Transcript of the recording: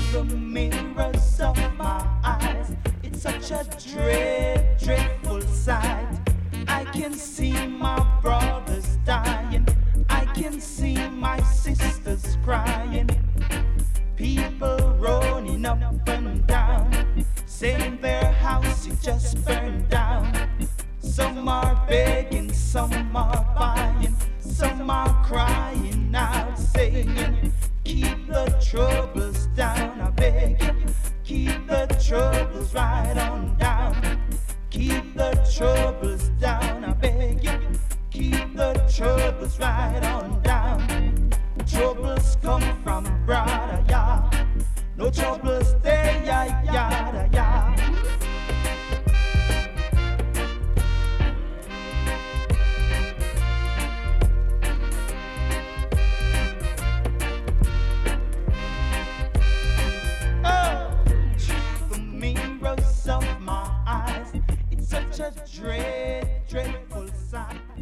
the mirrors of my eyes. It's such a dreadful sight. I can see my brothers dying. I can see my sisters crying. People running up and down, saying their house it just burned down. Some are begging, some are buying, some are crying out, saying, keep the troubles down, I beg you. Keep the troubles right on down. Keep the troubles down, I beg you. Keep the troubles right on down. Troubles come from brother, yeah. No troubles there, yeah, yeah, yeah. Of my eyes, it's such a dreadful sight.